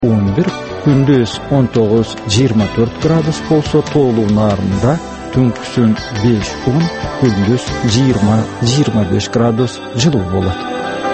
11 күндүз 19-24 градус болсо тоолуу нарында, түнкүсүн 5-10, күндүз 20-25 градус жылуу болот.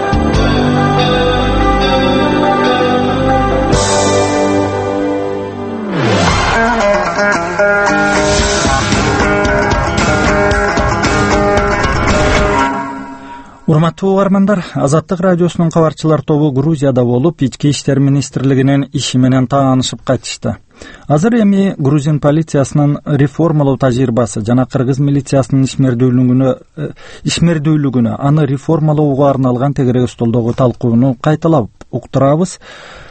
Урматтуу угармандар, Азаттык радиосунун кабарчылар тобу Грузияда болуп, Ички иштер министрлигинин иши менен таанышып кайтышты. Азыр эми Грузин полициясынын реформалоо тажрыйбасы жана кыргыз милициясынын ишмердүүлүгүнө, аны реформалоого арналган тегерек столдогу талкууну кайталап уктурабыз.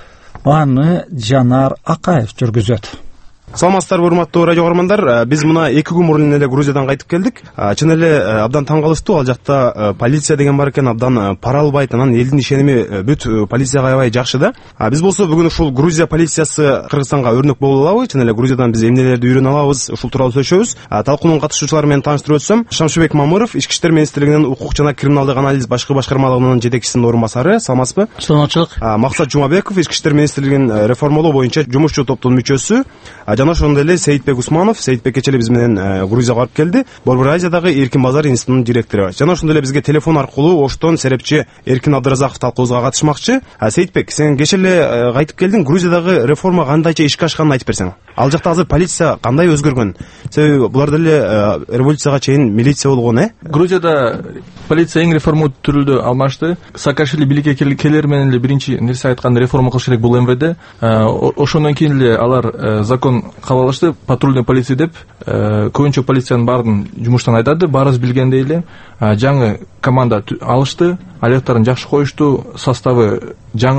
Аны Жанар Акаев жүргүзөт. Саламатсыздарбы, урматтуу радио угармандар. Биз мына 2 күн мурун эле Грузиядан кайтып келдик. Чын эле абдан таң калыштуу. Ал жакта полиция деген бар экен, абдан пара албайт, анан элдин ишеними бүт полицияга аябай жакшы да. Биз болсо бүгүн ушул Грузия полициясы Кыргызстанга өрнөк боло алабы? Чын эле Грузиядан биз эмнелерди үйрөнө алабыз? Ушул тууралуу сүйлөшөбүз. Талкуунун катышуучулары менен тааныштырып өтсөм, Шамшыбек Мамыров, Ички иштер министрлигинин укук жана криминалдык анализ башкы башкармалыгынын жетекчисинин орун басары. Саламатсызбы? Саламатчылык. Максат Жумабеков, Ички иштер министрлигинин реформалоо боюнча жумушчу топтун мүчөсү. Жана ошондой эле Сейитбек Усманов, Сейитбек кечээ биз менен Грузияга барып келди. Борбор Азиядагы Эркин базар институтунун директору. Жана ошондой эле бизге телефон аркылуу Оштон серепчи Эркин Абдыразаков талкуубузга катышмакчы. Сейитбек, сен кечээ эле кайтып келдиң. Грузиядагы реформа кандайча ишке ашканын айтып берсең. Ал жакта азыр полиция кандай өзгөргөн? Себеби булар деле революцияга чейин милиция болгон, Грузияда полиция эң реформалдуу алмашты. Саакашвили биликке келер менен эле биринчи нерсе айткан реформа кылыш керек бул МВД. Ошондон кийин эле алар закон кабыл алышты, патрульный полиция деп. Көбүнчө полициянын баарын жумуштан айдады, баарыбыз билгендей эле. Жаңы команда алышты, аяктарын жакшы коюшту, составы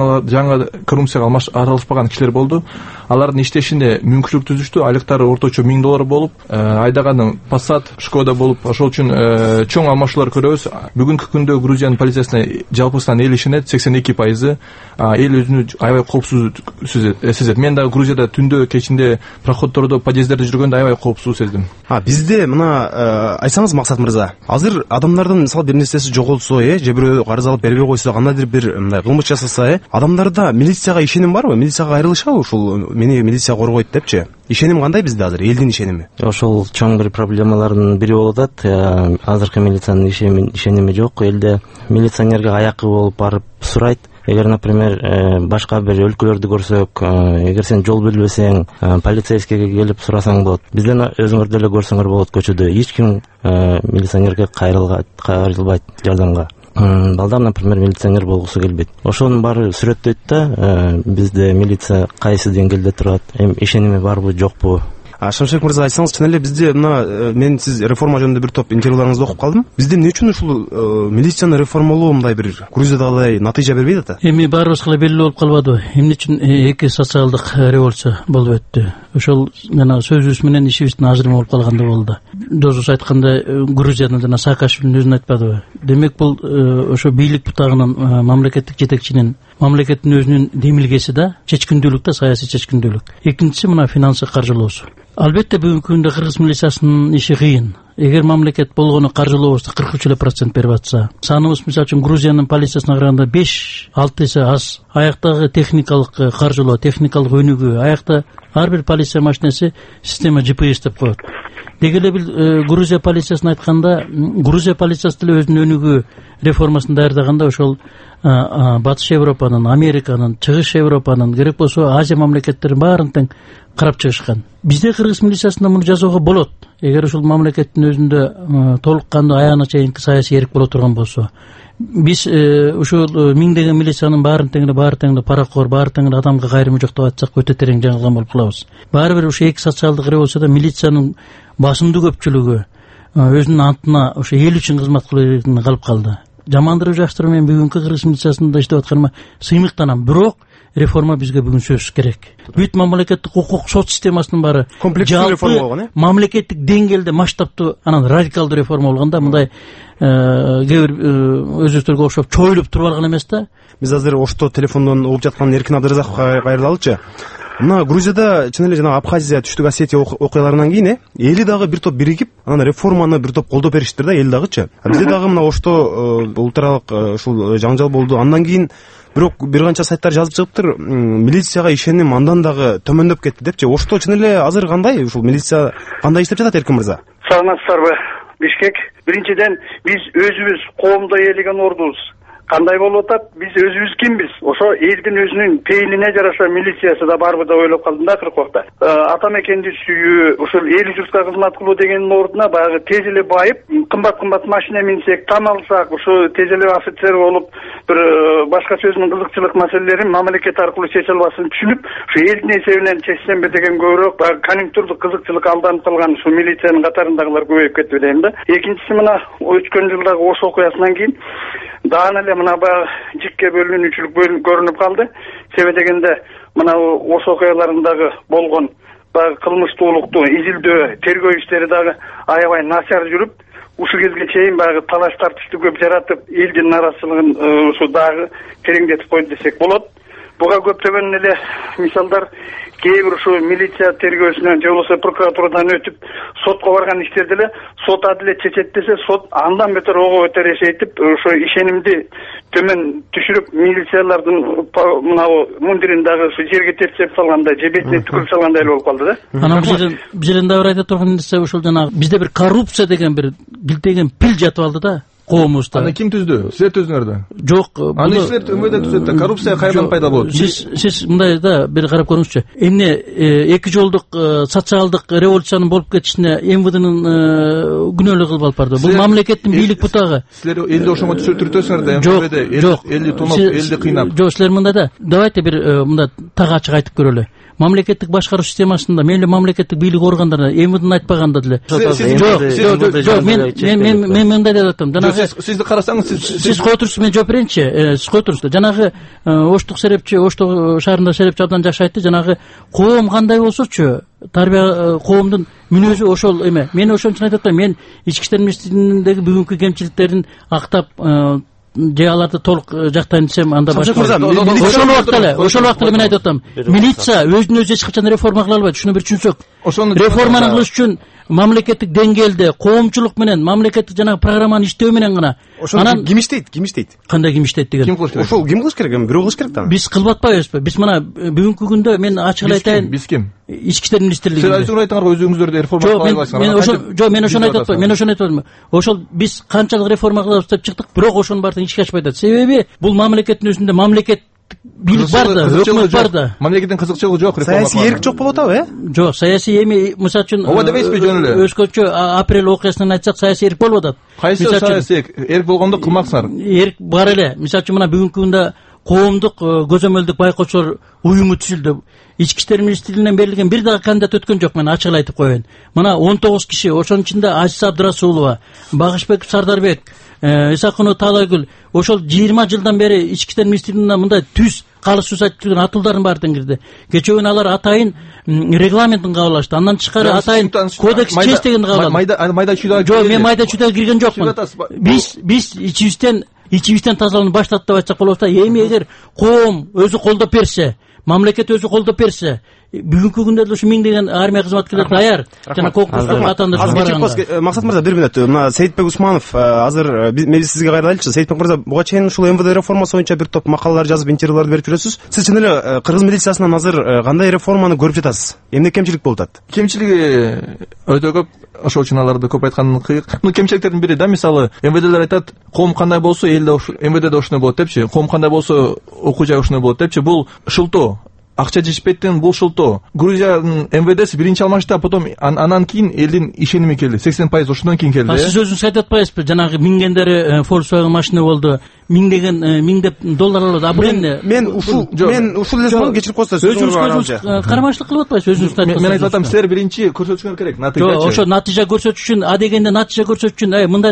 жаңы коррупцияга аралашпаган кишилер болду. Алардын иштешине мүмкүнчүлүк түзүштү. Айлыктары орточо $1000 болуп, айдаганы Passat, Skoda болуп, ошол үчүн чоң алмашуулар көрөбүз. Бүгүнкү күндө Грузиянын полициясына жалпысынан эл ишенет, 82%. Эл өзүнү аябай коопсуз сезет. Мен да Грузияда түндө кечинде проходдордо, подъездерде жүргөндө аябай коопсуз сездим. Бизде мына айтсаңыз, Максат мырза, азыр адамдардын мисалы бир нерсеси жоголсо, же бирөө карыз алып бербей койсо, кандайдыр бир мындай кылмыш жасаса, адамдарда милицияга ишеним барбы? Милицияга кайрылышабы ушул мени милиция коргойт депчи? Ишеним кандай бизде азыр, элдин ишеними? Ошол чоң бир проблемалардын бири болуп атат. Азыркы милициянын ишеними жок. Элде милиционерге аякы болуп барып сурайт. Эгер, например, башка бир өлкөлөрдү көрсөк, эгер сен жол билбесең, полицейскийге келип сурасаң болот. Бизден өзүңөр деле көрсөңөр болот көчөдө. Эч ким милиционерге кайрылбайт жардамга. Балдар, например, милиционер болгусу келбейт. Ошонун баары сүрөттөйт да, бизде милиция кайсы деңгээлде турат, ишеними барбы, жокпу? Шамшыбек мырза, айтсаңыз, чын эле бизде мына мен сиз реформа жөнүндө бир топ интервьюларыңызды окуп калдым. Бизде эмне үчүн ушул милицияны реформалоо мындай бир Грузиядагыдай натыйжа бербейт ата? Эми баарыбызга белгилүү болуп калбадыбы? Эмне үчүн эки социалдык революция болуп өттү? Ошол жана сөзүбүз менен ишибиздин ажырымы болуп калганда болду. Досубуз айткандай, Грузиянын жана Саакашвилинин өзүн айтпадыбы? Демек бул ошо бийлик бутагынын, мамлекеттик жетекчинин, мамлекеттин өзүнүн демилгеси да, чечкиндүүлүк да, саясий чечкиндүүлүк. Экинчиси мына финансы каржылоосу. Албетте бүгүнкү күндө кыргыз милициясынын иши кыйын. Эгер мамлекет болгону каржылообузду 43% берип атса, саныбыз мисалы үчүн Грузиянын полициясына караганда 5-6 эсе аз. Аяктагы техникалык каржылоо, техникалык өнүгүү, аякта ар бир полиция машинеси система GPS деп коет. Деги эле бил Грузия полициясын айтканда, Грузия полициясы деле өзүнүн өнүгүү реформасын даярдаганда ошол Батыш Европанын, Американын, Чыгыш Европанын, керек болсо Азия мамлекеттеринин баарын тең карап чыгышкан. Бизде кыргыз милициясында муну жасоого болот. Эгер ушул мамлекеттин өзүндө толук кандуу аягына чейинки саясий эрк боло турган болсо. Биз ушул миңдеген милициянын баарын тең паракор, баары тең адамга кайрымы жок деп айтсак өтө терең жаңылган болуп калабыз. Баары бир ушу эки социалдык революцияда милициянын басымдуу көпчүлүгү өзүнүн антына ошо эл үчүн кызмат кылып калып калды. Жамандырып жакшырып мен бүгүнкү кыргыз милициясында иштеп атканыма сыймыктанам. Бирок реформа бизге бүгүн сөзсүз керек. Бүт мамлекеттик укук, сот системасынын баары комплекстүү реформа болгон, мамлекеттик деңгээлде масштабтуу, анан радикалдуу реформа болгондо мындай кээ бир өзүлөргө окшоп чоюлуп туруп алган эмес да. Биз азыр Ошто телефондон угуп жаткан Эркин Абдыразаковго кайрылалычы. мына Грузияда чын эле жанагы Абхазия, Түштүк Осетия окуяларынан кийин эли дагы бир топ биригип, анан реформаны бир топ колдоп бериштир да, эл дагычы. Бизде дагы мына Ошто улуттаралык ушул жаңжал болду. Андан кийин бирок бир канча сайттар жазып чыгыптыр, милицияга ишеним андан дагы төмөндөп кетти депчи. Ошто чын эле азыр кандай, ушул милиция кандай иштеп жатат, Эркин мырза? Саламатсыздарбы? Бишкек, биринчиден биз өзүбүз коомдо ээлеген ордубуз. Кандай болуп атат? Биз өзүбүз кимбиз? Ошо элдин өзүнүн пейилине жараша милициясы да барбы деп ойлоп калдым да акыркы убакта. Ата мекенди сүйүү, ушул эл журтка кызмат кылуу дегендин ордуна баягы тез эле байып, кымбат машина минсек, там алсак, ушу тез эле офицер болуп, бир башка сөзүнүн кызыкчылык маселелерин мамлекет аркылуу чече албасын түшүнүп, ушу элдин эсебинен чечсемби деген көбүрөөк баягы конъюнктурдук кызыкчылык алданып калган ушу милициянын катарындагылар көбөйүп кетти дейм да. Экинчиси мына өткөн жылдагы Ош окуясынан кийин даана эле мына баягы жикке бөлүнүүчүлүк көрүнүп калды. Себеби дегенде мына Ош окуяларындагы болгон баягы кылмыштуулукту изилдөө, тергөө иштери дагы аябай начар жүрүп, ушул кезге чейин баягы талаш тартышты көп жаратып, элдин наразычылыгын ушу дагы тереңдетип койду десек болот. Буга көптөгөн эле мисалдар кээ бир ушу милиция тергөөсүнөн же болбосо прокуратурадан өтүп сотко барган иштерди эле сот адилет чечет десе, сот андан бетер ого бетер эшейтип, ошо ишенимди төмөн түшүрүп, милициялардын мынабу мундирин дагы ушу жерге тепсеп салгандай, же бетине түкүрүп салгандай эле болуп калды да. Анан бул жерден дагы айта турган нерсе ушул жанагы бизде бир коррупция деген бир билтеген пил жатып алды да. Коомузда. Аны ким түздү? Силер түздүңөр да? Жок. Аны силер өмөдө түзөт да. Коррупция кайдан пайда болот? Сиз мындай да бир карап көрүңүзчү. Эмне эки жолдук социалдык революциянын болуп кетишине МВДнын күнөөлүү кылып алып барды. Бул мамлекеттин бийлик бутагы. Силер элди ошого түшүртөсүңөр да, МВД элди тоноп, элди кыйнап. Жок, силер мындай да. Давайте бир мында так ачык айтып көрөлү. Мамлекеттик башкаруу системасында мейли мамлекеттик бийлик органдарына МВДны айтпаганда деле. Жок, мен мындай деп атам. Жанагы сизди карасаңыз, сиз кое турсуз, мен жооп берейинчи. Сиз кое турсуз. Жанагы Оштук серепчи, Оштук шаарында серепчи абдан жакшы айтты. Жанагы коом кандай болсочу, тарбия коомдун мүнөзү ошол эме. Мен ошон үчүн айтып атам. Мен ички иштер министрлигиндеги бүгүнкү кемчиликтерин актап же аларды толук жактайын десем, анда башка. Ошол убакта эле мен айтып атам. Милиция өзүн өзү эч качан реформа кыла албайт. Шуну бир түшүнсөк. Реформаны кылыш үчүн мамлекеттик деңгээлде коомчулук менен, мамлекеттик жанагы программаны иштөө менен гана. Анан ким иштейт? Кандай ким иштейт деген? Ошол ким кылыш керек? Бирөө кылыш керек да. Биз кылып атпайбызбы? Биз мына бүгүнкү күндө мен ачык айтайын. Биз ким? Ички иштер министрлиги. Силер өзүңөр айтыңар, өзүңүздөр реформа кыла албайсыңар. Жок, мен ошону айтып атпайм. Ошол биз канчалык реформа кылабыз деп чыктык, бирок ошонун баардыгын ишке ашпай атат. Себеби бул мамлекеттин өзүндө мамлекет бийлик бар да, өкмөт бар да. Мамлекеттин кызыкчылыгы жок, реформа. Саясий эрк жок болуп атабы, Жок, саясий эми мисалы үчүн ооба дебейсизби жөн эле? Өзгөчө апрель окуясынан айтсак, саясий эрк болуп атат. Кайсы саясий эрк болгондо кылмаксыңар? Эрк бар эле. Мисалы үчүн мына бүгүнкү күндө коомдук көзөмөлдүк байкоочулар уюму түзүлдү. Ички иштер министрлигинен берилген бир дагы кандидат өткөн жок, мен ачык айтып коеюн. Мына 19 киши, ошонун ичинде Азиз Абдрасулова, Багышбек Сардарбек, Исакунов Талайгүл, ошол 20 жылдан бери ички иштер министрлигине мындай түз калышсыз айтып жүргөн атуулдардын баардыгын кирди. Кечөө күнү алар атайын регламентин кабыл алышты. Андан тышкары атайын кодекс честь дегенди кабыл алды. Майда чүйдө. Жок, мен майда чүйдө кирген жокмун. Биз ичибизден тазаланып баштадык деп айтсак болот да. Эми эгер коом өзү колдоп берсе, мамлекет өзү колдоп берсе, бүгүнкү күндө деле ушу миңдеген армия кызматкерлери даяр. Жана конкурстар катандырып барган. Максат мырза, бир мүнөт. Мына Сейитбек Усманов азыр биз сизге кайрылайлычы. Сейитбек мырза, буга чейин ушул МВД реформасы боюнча бир топ макалалар жазып, интервьюларды берип жүрөсүз. Сиз чын эле кыргыз милициясынан азыр кандай реформаны көрүп жатасыз? Эмне кемчилик болуп атат? Кемчилиги өтө көп. Ошол үчүн аларды көп айткан кыйык. Мына кемчиликтердин бири да, мисалы, МВДлер айтат, коом кандай болсо, элде МВДде ошондой болот депчи. Коом кандай болсо, окуу жай ошондой болот депчи. Бул шылтоо. Акча жетишпейтин бул шылтоо. Грузиянын МВДси биринчи алмашта, потом анан кийин элдин ишеними келди. 80% ошондон кийин келди. Сиз өзүңүз айтып атпайсызбы? Жанагы миңдендери Volkswagen машина болду. Миңдеп доллар алды. А бул эмне? Мен ушул эле кечирип коесуздар. Өзүңүз кармаштык кылып атпайсызбы? Өзүңүз айтып. Мен айтып атам, силер биринчи көрсөтүшүңөр керек, натыйжа. Жок, ошо натыйжа көрсөтүш үчүн, а дегенде натыйжа көрсөтүш үчүн, мындай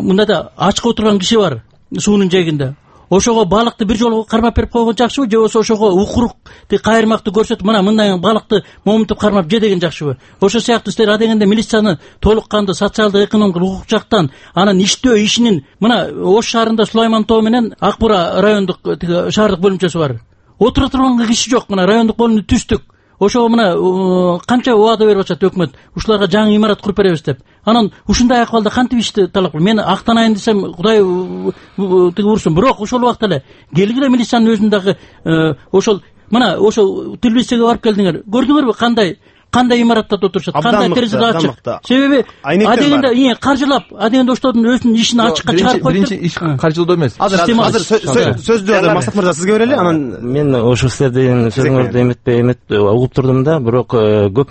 да ачка отурган киши бар суунун жээгинде. Ошого балыкты бир жолу кармап берип койгон жакшыбы, же болбосо ошого укурукты кайырмакты көрсөтүп, мына мындай балыкты момунтуп кармап же деген жакшыбы? Ошо сыяктуу силер а дегенде милицияны толук кандуу социалдык, экономикалык, укук жактан анан иштөө ишинин, мына Ош шаарында Сулайман тоо менен Акбура райондук шаардык бөлүмчөсү бар. Отура турган киши жок, мына райондук бөлүмдү түздүк. ошого мына канча убада берип атат өкмөт ушуларга жаңы имарат куруп беребиз деп. Анан ушундай акыбалда кантип ишти талап кылып мен актанайын десем Кудай тиги урсун. Бирок ошол убакта эле келгиле милициянын өзүн дагы ошол мына ошол телевизияга барып келдиңер. Көрдүңөрбү кандай имараттарда отурушат, кандай терезе ачык. Себеби адегенде каржылап, адегенде ошолордун өзүнүн ишин ачыкка чыгарып койду. Биринчи иш каржылоо эмес. Азыр сөздү Максат мырза сизге берели. Анан мен ошол сиздердин сөзүңөрдү угуп турдум да, бирок көп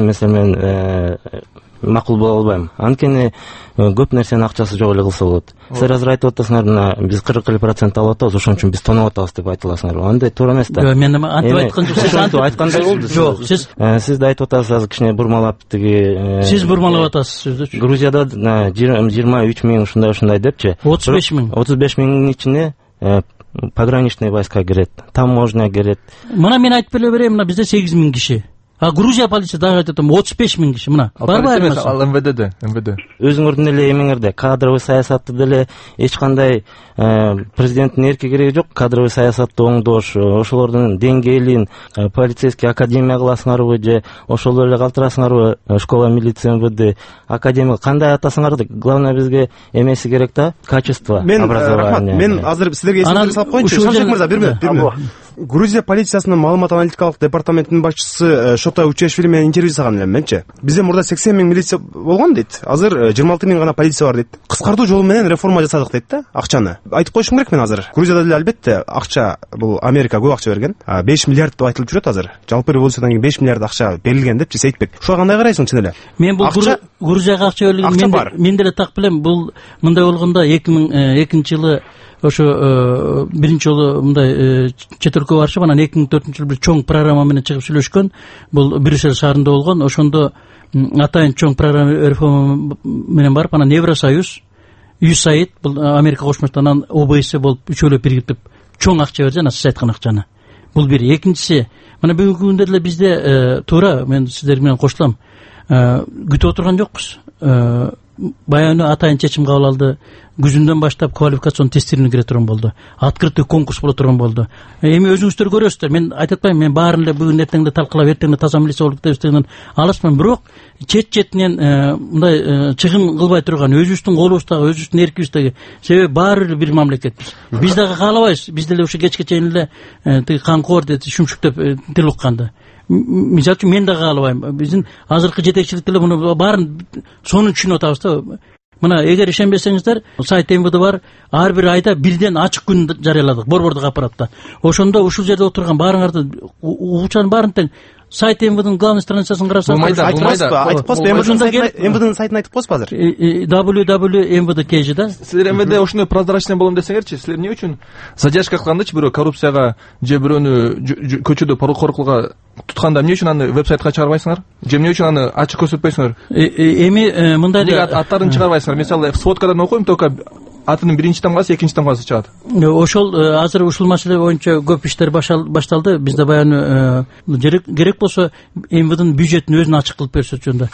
нерсени макул боло албайм. Анткени көп нерсенин акчасы жок эле кылса болот. Силер азыр айтып атасыңар, мына биз 40% алып атабыз, ошон үчүн биз тонап атабыз деп айтыласыңар. Андай туура эмес да. Жок, мен антип айткан жок. Сиз антип айткандай болду. Жок, сиз да айтып атасыз, азыр кичине бурмалап тиги. Сиз бурмалап атасыз сөздүчү. Грузияда 23 миң ушундай депчи. 35 миң. 35 миңдин ичине пограничный войска кирет, таможня кирет. Мына мен айтып берем, мына бизде 8 миң киши. А Грузия полиция дагы айтат 35 миң киши. Мына барбайбы? Ал МВД. Өзүңөрдүн эле эмеңерде кадровый саясатты деле эч кандай президенттин эрки кереги жок. Кадровый саясатты оңдош, ошолордун деңгээлин полицейский академия кыласыңарбы же ошол эле калтырасыңарбы? Школа милиция МВД академия кандай атасыңар? Главное бизге эмеси керек да, качество образования. Мен азыр силерге эсиңерге салып коеюнчу. Шамшек мырза, бир мүнөт. Грузия полициясынын маалымат аналитикалык департаментинин башчысы Шота Учешвили менен интервью жасаган элем менчи. Бизде мурда 80 миң милиция болгон дейт. Азыр 26 миң гана полиция бар дейт. Кыскартуу жолу менен реформа жасадык дейт да, акчаны. Айтып коюшум керек мен азыр. Грузияда деле албетте акча, бул Америка көп акча берген. 5 миллиард деп айтылып жүрөт азыр. Жалпы революциядан кийин 5 миллиард акча берилген депчи Сейитбек. Ошого кандай карайсың чын эле? Мен бул Грузияга акча берилген мен деле так билем. Бул мындай болгондо 2002-жылы ошо биринчи жолу мындай чет өлкөгө барышып, анан 2004-жылы бир чоң программа менен чыгып сүйлөшкөн. Бул Брюссель шаарында болгон. Ошондо атайын чоң программа реформа менен барып, анан Евросоюз, USAID, бул Америка Кошмо Штаттарынын ОБС болуп үчөөлөп биригип чоң акча берди, жана сиз айткан акчаны. Бул бир. Экинчиси, мына бүгүнкү күндө деле бизде туура мен сиздер менен кошулам. Күтүп отурган жокпуз. Баягы атайын чечим кабыл алды. Күзүндөн баштап квалификацион тесттерине кире турган болду. Открытый конкурс боло турган болду. Эми өзүңүздөр көрөсүздөр. Мен айтып атпайм, мен баарын эле бүгүн эртеңде талкылап, эртеңде таза милиция болуп кетебизден алысмын. Бирок четинен мындай чыгым кылбай турган, өзүбүздүн колубуздагы, өзүбүздүн эркибиздеги. Себеби баары бир мамлекетпиз. Биз дагы каалабайбыз. Биз деле ушу кечке чейин эле тиги канкор деп шүмшүктөп тил укканды. Мисалы үчүн мен да каалабайм. Биздин азыркы жетекчилик деле муну баарын сонун түшүнүп атабыз да. Мына эгер ишенбесеңиздер, сайт МВД бар, ар бир айда бирден ачык күн жарыяладык борбордук аппаратта. Ошондо ушул жерде отурган баарыңарды угучан баарын тең сайт МВДнын главный страницасын карасаңыз, айтып коесузбу? МВДнын сайтын айтып коесузбу азыр? www.mvd.kg да. Силер МВД ошондой прозрачный болом десеңерчи, силер эмне үчүн задержка кылгандычы, бирөө коррупцияга же бирөөнү көчөдө порукчулукка тутканда эмне үчүн аны вебсайтка чыгарбайсыңар? Же эмне үчүн аны ачык көрсөтпөйсүңөр? Эми мындай да аттарын чыгарбайсыңар. Мисалы сводкадан окуйм, только атынын биринчи тамгасы, экинчи тамгасы чыгат. Ошол азыр ушул маселе боюнча көп иштер башталды. Бизде баягы керек болсо МВДнын бюджетин өзүнө ачык кылып берсечү.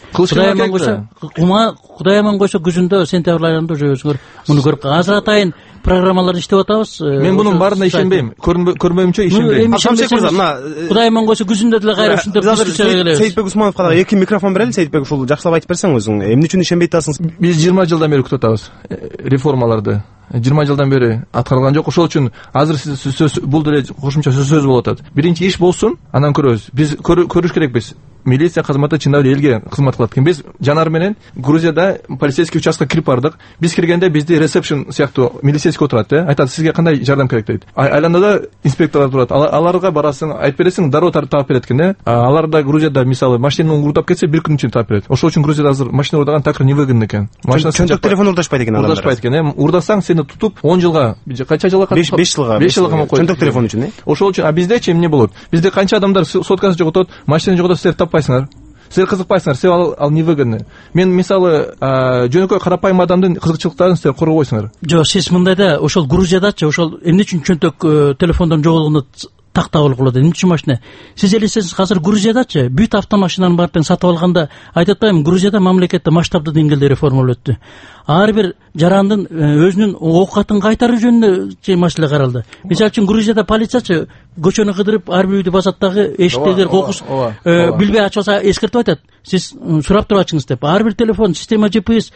Кудай аман койсо күзүндө сентябрь айында уже өзүңөр муну көрүп азыр атайын программаларды иштеп атабыз. Мен мунун баарына ишенбейм. Көрмөйүмчө ишенбейм. Кудай аман койсо күзүндө деле кайра ушинтип келебиз. Сейитбек Усмановго дагы 2 микрофон берели. Сейитбек, ушул жакшылап айтып берсең өзүң, эмне үчүн ишенбей атасың? Биз 20 жылдан бери күтүп атабыз реформаларды. 20 жылдан бери аткарылган жок. Ошол үчүн азыр сиз бул деле кошумча сөз болуп атат. Биринчи иш болсун, анан көрөбүз. Биз көрүш керекпиз. Милиция кызматы чындап эле элге кызмат кылат экен. Биз жанар менен Грузияда полицейский участкага кирип бардык. Биз киргенде бизде ресепшн сыяктуу милицейский отурат, айтат сизге кандай жардам керек дейт. Айланада инспекторлор турат. Аларга барасың, айтып бересиң, дароо таап берет экен. Аларда Грузияда мисалы машинаны уурдап кетсе 1 күн ичинде таап берет. Ошол үчүн Грузияда азыр машина уурдаган такыр невыгодно экен. Чөнтөк телефон уурдашпайт экен алар. Уурдашпайт экен. Уурдасаң сени тутуп 10 жылга, канча жылга? 5 жылга. 5 жылга коет. Чөнтөк телефон үчүн. Ошол үчүн биздечи эмне болот? Бизде канча адамдар соткасы жоготот, машина жоготот, силер таппайсыңар. Силер кызыкпайсыңар, силер ал невыгодно. Мен мисалы жөнөкөй карапайым адамдын кызыкчылыктарын силер коргобойсуңар. Жок, сиз мындай да ошол Грузиядачы ошол эмне үчүн чөнтөк телефондон жоголгону тактап алгыла болот. Эмне үчүн машина? Сиз элестесеңиз, азыр Грузиядачы бүт автомашинаны барып сатып алганда, айтып атпаймынбы, Грузияда мамлекетте масштабдуу деңгээлде реформалар өттү. Ар бир жарандын өзүнүн оокатын кайтаруу жөнүндө маселе каралды. Мисалы үчүн Грузияда полициячы көчөнү кыдырып ар бир үйдү басаттагы эшиктеги кокус билбей ачып алса эскертип айтат. Сиз сурап туруп ачыңыз деп. Ар бир телефон, система GPS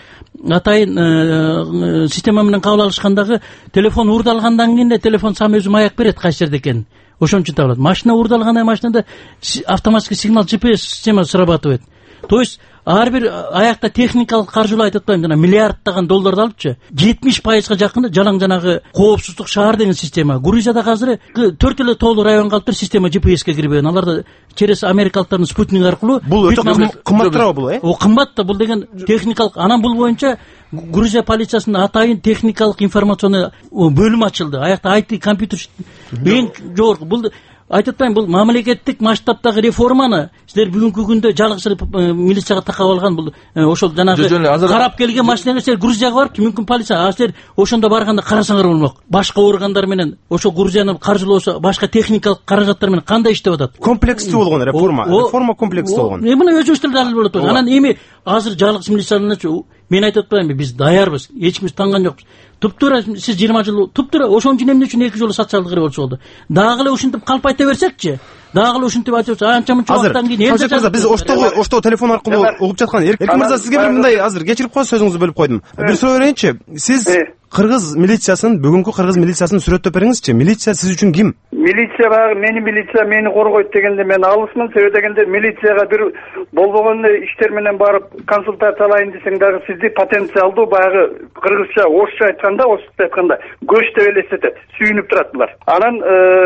атайын система менен кабыл алышкандагы телефон уурдалгандан кийин телефон сам өзү маяк берет кайсы жерде экенин. Ошон үчүн табылат. Машина уурдалганда машинада автоматический сигнал GPS система срабатывает. То есть ар бир аякта техникалык каржылоо айтып атпаймынбы, жана миллиарддаган долларды алыпчы 70%га жакын жалаң жанагы коопсуздук шаар деген система. Грузияда азыр 4 эле тоолуу район калыптыр, система GPS-ке кирбеген. Аларда через америкалыктардын спутник аркылуу бул өтө кымбаттырабы бул, О, кымбат да, бул деген техникалык. Анан бул боюнча Грузия полициясынын атайын техникалык информационный бөлүм ачылды. Аякта IT компьютер эң жогорку. Бул айтып атпаймынбы, бул мамлекеттик масштабтагы реформаны силер бүгүнкү күндө жалгыз милицияга такап алган. Бул ошол жанагы карап келген машинага силер Грузияга барып, мүмкүн полиция силер ошондо барганда карасаңар болмок. Башка органдар менен ошо Грузияны каржылоосу, башка техникалык каражаттар менен кандай иштеп атат? Комплекстүү болгон реформа комплекстүү болгон. Мына өзүбүз тил далил болот. Анан эми азыр жалгыз милициянычы мен айтып атпаймынбы, биз даярбыз, эч кимди танган жокпуз. Туптура сиз 20 жыл туптура ошон үчүн эмне үчүн 2 жолу социалдык революция болду. Дагы эле ушинтип калп айта берсекчи, дагы эле ушинтип айтып анча мынча убакыттан кийин биз оштогу телефон аркылуу угуп жаткан Эркин мырза, сизге бир мындай азыр кечирип коюңуз, сөзүңүздү бөлүп койдум. Бир суроо берейинчи. Сиз кыргыз милициясын, бүгүнкү кыргыз милициясын сүрөттөп бериңизчи. Милиция сиз үчүн ким? Милиция багы милиция мени коргойт дегенде мен алысмын. Себеби дегенде милицияга бир болбогон иштер менен барып консультация алайын десең дагы сизди потенциалдуу багы кыргызча, орусча айтканда көч деп элестетет, сүйүнүп турат булар. Анан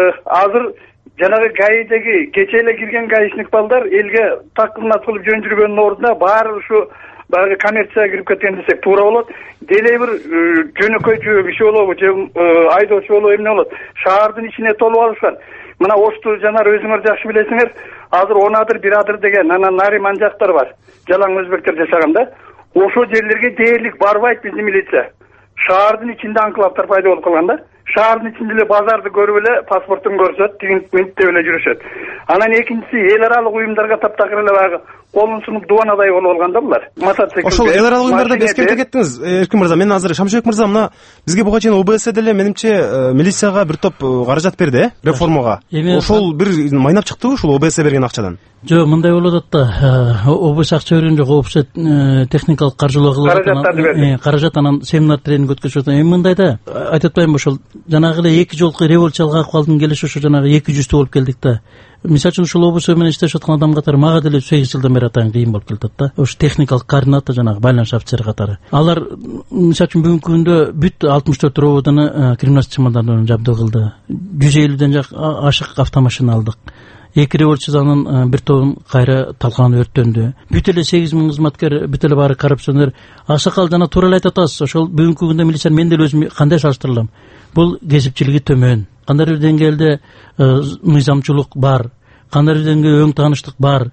азыр жанагы ГАИдеги кече эле кирген гаишник балдар элге так кызмат кылып жөн жүргөндүн ордуна баары ушу баягы коммерцияга кирип кеткен десек туура болот. Деле бир жөнөкөй киши болобу же айдоочу болобу эмне болот? Шаардын ичине толуп алышкан. Мына Ошту жанар өзүңөр жакшы билесиңер, азыр Онадыр, Бирадыр деген анан Нариман жактар бар. Жалаң өзбектер жашаган да. Ошол жерлерге дээрлик барбайт биздин милиция. Шаардын ичинде анклавдар пайда болуп калган да. Шаардын ичинде эле базарды көрүп эле паспортун көрсөт, тигинт деп эле жүрүшөт. Анан экинчиси эл аралык уюмдарга таптакыр эле баягы колун сунуп дубанадай болуп алган да булар. Ошол эл аралык уюмдарда эскертип кеттиңиз, Эркин мырза. Мен азыр Шамшыбек мырза, мына бизге буга чейин ОБС деле менимче милицияга бир топ каражат берди, реформага. Ошол бир майнап чыктыбы ушул ОБС берген акчадан? Жок, мындай болуп атат да. ОБС акча берген жок, ОБС техникалык каржылоо кылып каражат анан семинар тренинг өткөзүп атат. Эми мындай да, айтып атпаймынбы, ошол жанагы эле 2 жолку революциялык акыбалдын келиши ошо жанагы 200 болуп келдик да. Мисалы үчүн ушул ОБС менен иштешип аткан адам катары мага деле 8 жылдан бери атайын кыйын болуп келатат да. Ошо техникалык координатор, жанагы байланыш офицери катары. Алар мисалы үчүн бүгүнкү күндө бүт 64 рободуну криминалдык чамадардан жабдуу кылды. 150ден ашык автомашина алдык. 2 революциянын бир тобун кайра талканып өрттөндү. Бүт эле 8000 кызматкер, бүт эле баары коррупционер. Аксакал жана туура эле айтып атасыз. Ошол бүгүнкү күндө милиция мен деле өзүм кандай салыштырылам? Бул кесипчилиги төмөн. Кандай бир деңгээлде мыйзамчылык бар, кандай бир деңгээлде өң тааныштык бар.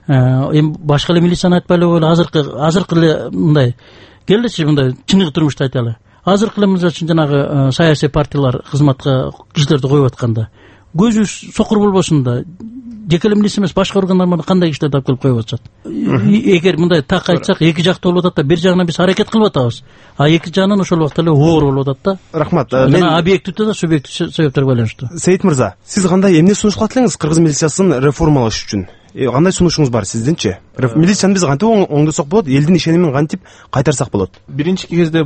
Эми башка эле милицияны айтпайлы эле азыркы эле мындай келдичи, мындай чыныгы турмушта айталы. Азыркы эле мисалы үчүн жанагы саясий партиялар кызматка кишилерди коюп атканда көзүбүз сокур болбосун да, жеке эле милиция эмес башка органдар кандай кишилерди алып келип коюп атышат. Эгер мындай так айтсак, эки жактуу болуп атат да, бир жагынан биз аракет кылып атабыз, а эки жагынан ошол убакта эле оор болуп атат да. Рахмат. Жана объективдүү да субъективдүү себептерге байланыштуу. Сейит мырза, сиз кандай эмне сунуш кылат элеңиз кыргыз милициясын реформалаш үчүн? Кандай сунушуңуз бар сиздинчи? Милицияны биз кантип оңдосок болот? Элдин ишенимин кантип кайтарсак болот? Биринчи кезде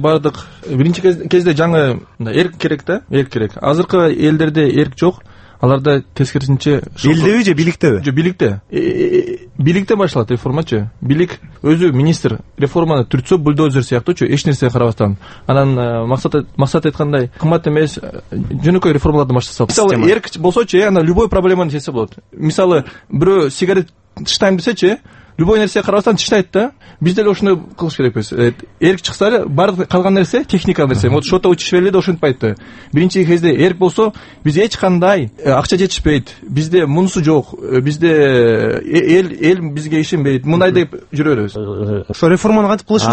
жаңы эрк керек да, эрк керек. Азыркы элдерде эрк жок. Аларда тескерисинче элдеби же бийликтеби? Жок, бийликте. Бийликте башталат реформачы. Бийлик өзү министр реформаны түртсө бульдозер сыяктуучу, эч нерсеге карабастан. Анан максат айткандай кымбат эмес жөнөкөй реформаларды баштаса. Мисалы, эрк болсочу, ана любой проблеманы чечсе болот. Мисалы, бирөө сигарет тыштайм десечи, любой нерсе карасаң тиштайт да. Биз деле ошондой кылыш керекпиз. Эрк чыкса эле баардык калган нерсе техникалык нерсе. Вот что-то учишпей эле да ошентпайт да. Биринчи кезде эрк болсо, биз эч кандай акча жетишпейт. Бизде мунусу жок. Бизде эл бизге ишенбейт. Мындай деп жүрөбүз. Ошо реформаны кантип кылышыбыз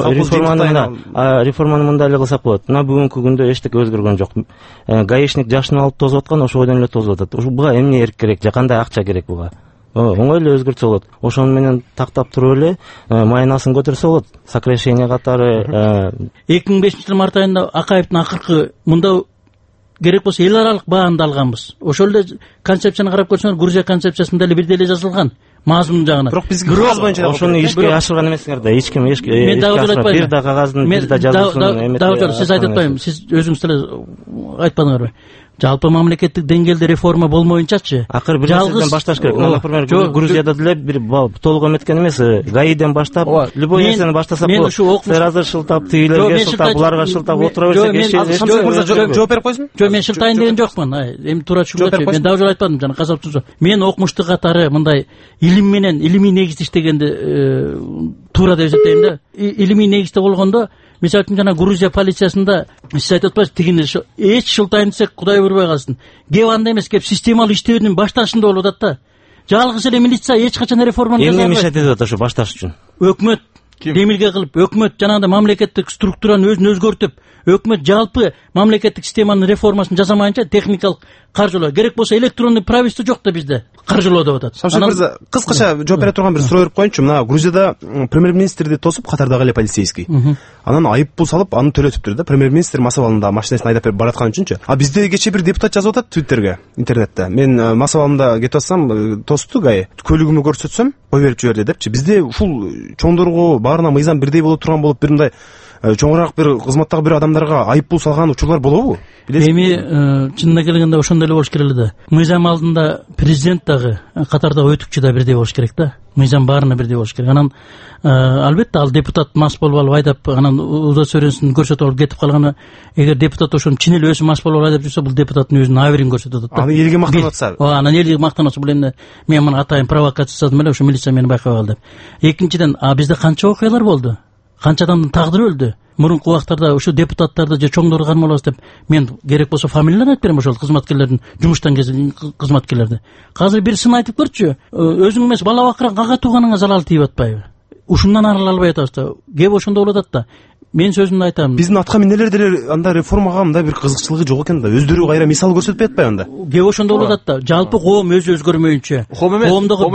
керек? Реформаны мындай эле кылсак болот. Мына бүгүнкү күндө эчтеке өзгөргөн жок. Гаишник жашын алып тозуп аткан, ошойдон эле тозуп атат. Буга эмне эрк керек же кандай акча керек буга? Оңой эле өзгөртсө болот. Ошону менен тактап туруп эле майнасын көтөрсө болот. Сокращение катары 2005-жылы март айында Акаевдин акыркы мында керек болсо эл аралык баанды алганбыз. Ошол эле концепцияны карап көрсөңөр, Грузия концепциясында эле бирдей эле жазылган. Мазмун жагынан. Бирок бизге кагаз боюнча ошону ишке ашырган эмесиңер да. Эч ким мен дагы айтпайм. бир да кагаздын бир да жазуусун эметпей. Дагы сиз айтып атпайм. Сиз өзүңүз деле айтпадыңарбы? Жалпы мамлекеттик деңгээлде реформа болмоюнчачы. Акыры бир нерседен башташ керек. Например, Грузияда деле бир толук эметкен эмес. ГАИден баштап, любой нерсени баштасак болот. Сен азыр шылтап, тигилерге шылтап, буларга шылтап отура берсек, жооп берип койсун. Жок, мен шылтайын деген жокмун. Эми туура түшүнгүлөчү. Мен дагы жолу айтпадым жана казалыптыр. Мен окумуштуу катары мындай илим менен илимий негизде иштегенди туура деп эсептейм да. Илимий негизде болгондо мисалы үчүн жана Грузия полициясында сиз айтып атпайсызбы, тигини эч шылтайын десек Кудай урбай калсын. Кеп анда эмес, кеп системалуу иштөөнүн башташында болуп атат да. Жалгыз эле милиция эч качан реформаны жасабайт. Эмне мешает этип атат ошо башташ үчүн? Өкмөт демилге кылып, өкмөт жанагындай мамлекеттик структураны өзүн өзгөртүп, өкмөт жалпы мамлекеттик системанын реформасын жасамайынча техникалык каржылоо керек болсо электронный правительство жок да бизде. Каржылоо деп атат. Шамшат мырза, кыскача жооп бере турган бир суроо берип коеюнчу. Мына Грузияда премьер-министрди тосуп катардагы эле полицейский. Анан айып пул салып, аны төлөтүптүр да. Премьер-министр мас абалында машинасын айдап берип бараткан үчүнчү. А бизде кечээ бир депутат жазып атат Твиттерге, интернетте. Мен мас абалында кетип атсам, тосту ГАИ. Көлүгүмдү көрсөтсөм, кой берип жиберди депчи. Бизде ушул чоңдорго баарына мыйзам бирдей болуп турган болуп, бир мындай чоңураак бир кызматтагы бир адамдарга айып пул салган учурлар болобу? Эми чынына келгенде ошондой эле болуш керек эле да. Мыйзам алдында президент дагы, катардагы өтүкчү да бирдей болуш керек да. Мыйзам баарына бирдей болуш керек. Анан албетте ал депутат мас болуп алып айдап, анан Уда Сөрөнсүн көрсөтүп алып кетип калганы, эгер депутат ошону чын эле өзү мас болуп айдап жүрсө, бул депутаттын өзүнүн абырын көрсөтүп атат да. Аны элге мактанып атса. Анан элге мактанып атса, бул эмне? Мен муну атайын провокация жасадым эле, ошо милиция мени байкап алды деп. Экинчиден, бизде канча окуялар болду? Канча адамдын тагдыры өлдү? Мурунку убактарда ошо депутаттарды же чоңдорду кармалабыз деп мен керек болсо фамилияларын айтып берем, ошол кызматкерлердин жумуштан кеткен кызматкерлерди. Азыр бир сын айтып көрчү. Өзүң эмес, бала бакырга ага тууганыңа залал тийип атпайбы? Ушундан арыла албай атабыз да. Кеп ошондо болуп атат да. Мен сөзүмдү айтам. Биздин атка минерлер деле анда реформага мындай бир кызыкчылыгы жок экен да. Өздөрү кайра мисал көрсөтпөй атпайбы анда? Кеп ошондо болуп атат да. Жалпы коом өзү өзгөрмөйүнчө. Коомдогу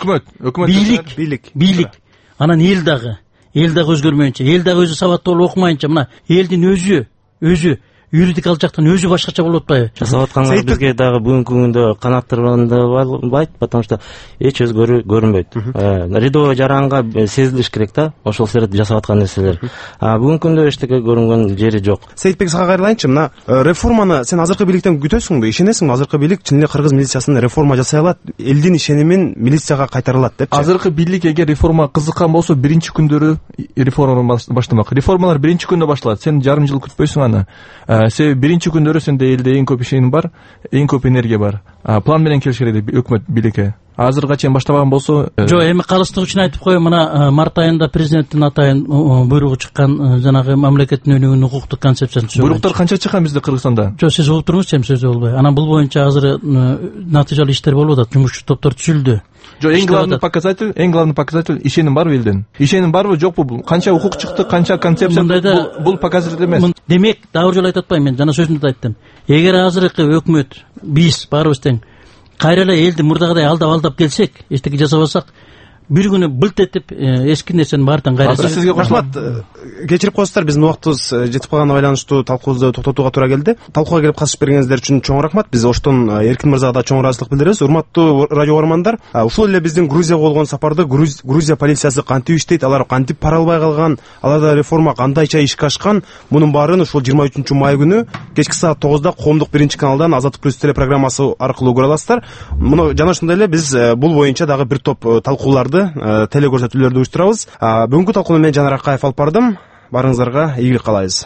бийлик, анан эл дагы өзгөрмөйүнчө, эл дагы өзү сабаттуу болуп окумайынча, мына элдин өзү юридикалык жактан өзү башкача болуп атпайбы? Жасап аткандар бизге дагы бүгүнкү күндө канааттырбайт, потому что эч өзгөрүү көрүнбөйт. Рядовой жаранга сезилиш керек да, ошол сырт жасап аткан нерселер. Бүгүнкү күндө эчтеке көрүнгөн жери жок. Сейитбек, сага кайрылайынчы. Мына реформаны сен азыркы бийликтен күтөсүңбү? Ишенесиңби азыркы бийлик чын эле кыргыз милициясын реформа жасай алат, элдин ишенимин милицияга кайтара депчи? Азыркы бийлик эгер реформа кызыккан болсо, биринчи күндөрү реформаны баштамак. Реформалар биринчи күндө башталат. Сен жарым жыл күтпөйсүң аны. Себеби биринчи күндөрү сенде элде эң көп ишеним бар, эң көп энергия бар. План менен келиш керек өкмөт бийликке. Азырга чейин баштабаган болсо, жок, эми калыстык үчүн айтып коеюн. Мына март айында президенттин атайын буйругу чыккан, жанагы мамлекеттин өнүгүүнүн укуктук концепциясын түзүү. Буйруктар канча чыккан бизде Кыргызстанда? Жок, сиз угуп туруңузчу, эми сөзү болбой. Анан бул боюнча азыр натыйжалуу иштер болуп атат, жумушчу топтор түзүлдү. Жок, эң главный показатель ишеним барбы элден? Ишеним барбы, жокпу? Канча укук чыкты, канча концепция, бул показатель эмес. Демек, дагы жолу айтып атпайм, мен жана сөзүмдү айттым. Эгер азыркы өкмөт, биз баарыбыз тең кайра эле элди мурдагыдай алдап келсек, эчтеке жасабасак, бир күнү былт этип эски нерсени баардын кайрасы. Сизге рахмат. Кечирип коесуздар, биздин убактыбыз жетип калганына байланыштуу талкуубузду токтотууга туура келди. Талкууга келип катышып бергениңиздер үчүн чоң рахмат. Биз оштон Эркин мырзага да чоң ыраазычылык билдиребиз. Урматтуу радио угармандар, ушул эле биздин Грузияга болгон сапарды Грузия полициясы кантип иштейт, алар кантип пара албай калган, аларда реформа кандайча ишке ашкан, мунун баарын ушул 23 май күнү кечки саат 9-да коомдук биринчи каналдан Азаттык плюс телепрограммасы аркылуу көрө аласыздар. Муну жана ошондой эле биз бул боюнча дагы бир топ талкууларды, телекөрсөтүүлөрдү уюштурабыз. Бүгүнкү талкууну мен Жанар Акаев алып бардым. Барыңыздарга ийгилик каалайбыз.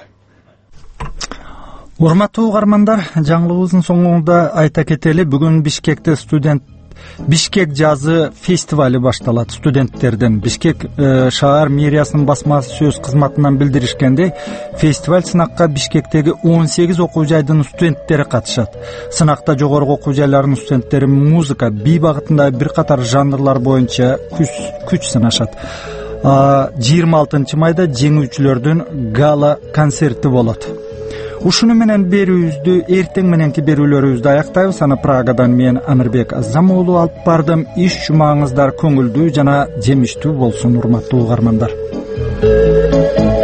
Урматтуу угармандар, жаңылыгыбыздын соңунда айта кетели, бүгүн Бишкекте студент Бишкек жазы фестивали башталат. Студенттерден Бишкек шаар мэриясынын басма сөз кызматынан билдиришкендей, фестиваль сынакка Бишкектеги 18 окуу жайдын студенттери катышат. Сынакта жогорку окуу жайларынын студенттери музыка, би багытындагы бир катар жанрлар боюнча күч сынашат. 26 майда жеңүүчүлөрдүн гала концерти болот. Ушуну менен берүүбүздү, эртең мененки берүүлөрүбүздү аяктайбыз. Аны Прагадан мен Амирбек Азам уулу алып бардым. Иш жумаңыздар көңүлдүү жана жемиштүү болсун, урматтуу угармандар.